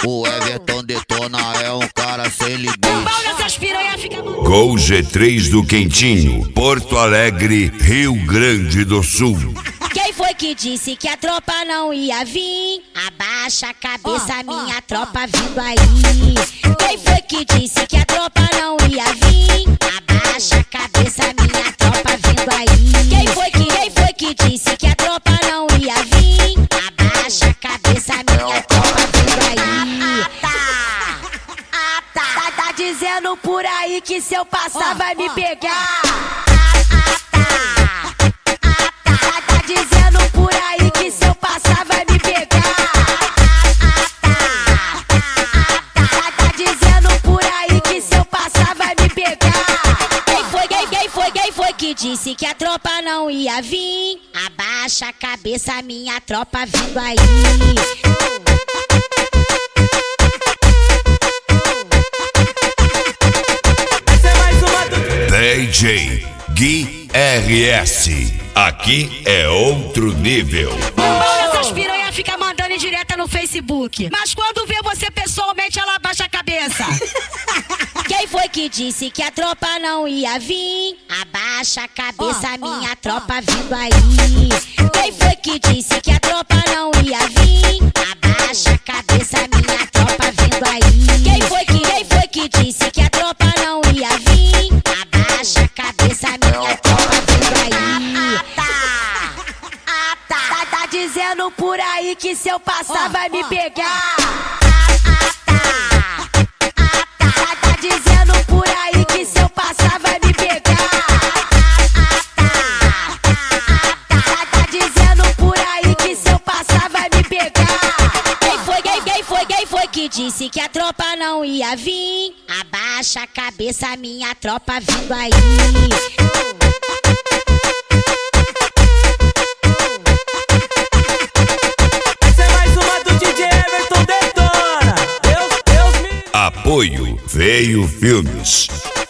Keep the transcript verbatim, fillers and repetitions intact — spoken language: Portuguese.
O Everton Detona é um cara sem limite. Gol G três do Quentinho, Porto Alegre, Rio Grande do Sul. Quem foi que disse que a tropa não ia vir? Abaixa a cabeça, oh, minha oh, tropa oh. vindo aí. Quem foi que disse que a tropa não ia vir? Abaixa a cabeça, minha tropa vindo aí. Quem foi que, quem foi que disse que a tropa não ia vir? Abaixa a cabeça, minha tropa vindo aí. Ah, tá. Ah, tá. Tá, tá dizendo por aí que se eu passar oh, vai me pegar. Dizendo por aí que se eu passar vai me pegar. Tá dizendo por aí que se eu passar vai me pegar. Quem foi, quem, quem foi, quem foi que disse que a tropa não ia vir? Abaixa a cabeça, minha tropa vindo aí. Essa é mais uma do D J Gui R S. Aqui é outro nível. Essas piranhas ficam mandando em direta no Facebook. Mas quando vê você pessoalmente, ela abaixa a cabeça. Quem foi que disse que a tropa não ia vir? Abaixa a cabeça, oh, minha oh, tropa oh. vindo aí. Quem foi que disse que a tropa não ia vir? Abaixa a cabeça, minha tropa vindo aí. Quem foi que, quem foi que disse que a tropa não ia vir? Abaixa a cabeça, minha tropa vindo aí. Tá dizendo por aí que se eu passar oh, vai me oh, pegar. Oh. Tá dizendo por aí que se eu passar vai me pegar. Tá dizendo por aí que se eu passar vai me pegar. Quem foi, quem, quem foi, quem foi que disse que a tropa não ia vir? Abaixa a cabeça, minha tropa vindo aí. Apoio Veio Filmes.